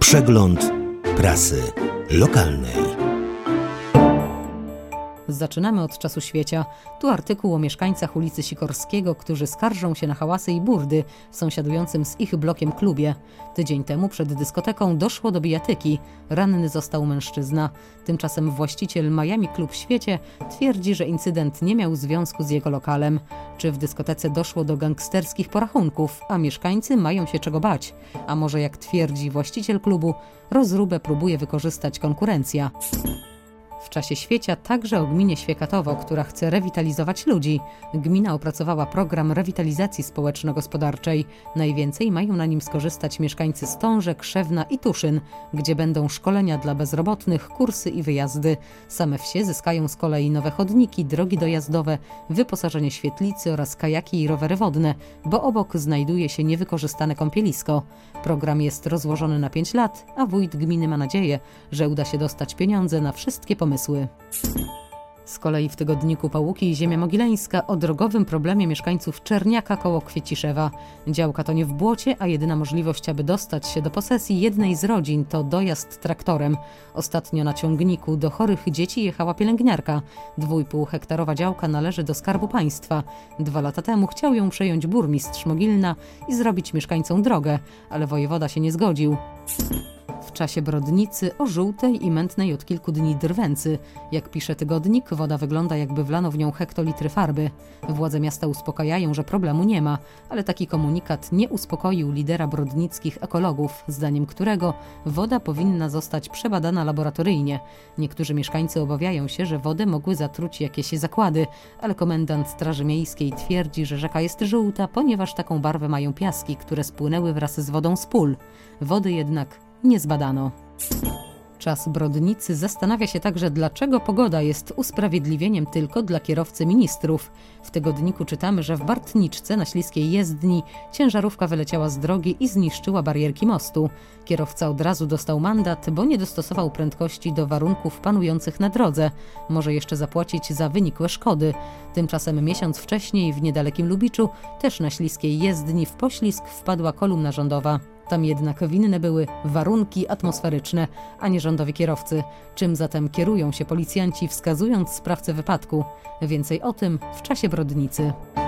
Przegląd prasy lokalnej. Zaczynamy od czasu świecia. Tu artykuł o mieszkańcach ulicy Sikorskiego, którzy skarżą się na hałasy i burdy w sąsiadującym z ich blokiem klubie. Tydzień temu przed dyskoteką doszło do bijatyki. Ranny został mężczyzna. Tymczasem właściciel Miami Club w Świecie twierdzi, że incydent nie miał związku z jego lokalem. Czy w dyskotece doszło do gangsterskich porachunków, a mieszkańcy mają się czego bać? A może, jak twierdzi właściciel klubu, rozróbę próbuje wykorzystać konkurencja? W czasie świecia także o gminie Świekatowo, która chce rewitalizować ludzi. Gmina opracowała program rewitalizacji społeczno-gospodarczej. Najwięcej mają na nim skorzystać mieszkańcy Stąże, Krzewna i Tuszyn, gdzie będą szkolenia dla bezrobotnych, kursy i wyjazdy. Same wsie zyskają z kolei nowe chodniki, drogi dojazdowe, wyposażenie świetlicy oraz kajaki i rowery wodne, bo obok znajduje się niewykorzystane kąpielisko. Program jest rozłożony na 5 lat, a wójt gminy ma nadzieję, że uda się dostać pieniądze na wszystkie pomysły. Z kolei w tygodniku Pałuki i Ziemia Mogileńska o drogowym problemie mieszkańców Czerniaka koło Kwieciszewa. Działka to nie w błocie, a jedyna możliwość, aby dostać się do posesji jednej z rodzin, to dojazd traktorem. Ostatnio na ciągniku do chorych dzieci jechała pielęgniarka. 2,5-hektarowa działka należy do Skarbu Państwa. 2 lata temu chciał ją przejąć burmistrz Mogilna i zrobić mieszkańcom drogę, ale wojewoda się nie zgodził. W czasie Brodnicy o żółtej i mętnej od kilku dni drwęcy. Jak pisze tygodnik, woda wygląda, jakby wlano w nią hektolitry farby. Władze miasta uspokajają, że problemu nie ma, ale taki komunikat nie uspokoił lidera brodnickich ekologów, zdaniem którego woda powinna zostać przebadana laboratoryjnie. Niektórzy mieszkańcy obawiają się, że wodę mogły zatruć jakieś zakłady, ale komendant Straży Miejskiej twierdzi, że rzeka jest żółta, ponieważ taką barwę mają piaski, które spłynęły wraz z wodą z pól. Wody jednak nie zbadano. Czas Brodnicy zastanawia się także, dlaczego pogoda jest usprawiedliwieniem tylko dla kierowcy ministrów. W tygodniku czytamy, że w Bartniczce na śliskiej jezdni ciężarówka wyleciała z drogi i zniszczyła barierki mostu. Kierowca od razu dostał mandat, bo nie dostosował prędkości do warunków panujących na drodze. Może jeszcze zapłacić za wynikłe szkody. Tymczasem miesiąc wcześniej w niedalekim Lubiczu też na śliskiej jezdni w poślizg wpadła kolumna rządowa. Tam jednak winne były warunki atmosferyczne, a nie rządowi kierowcy. Czym zatem kierują się policjanci, wskazując sprawcę wypadku? Więcej o tym w czasie Brodnicy.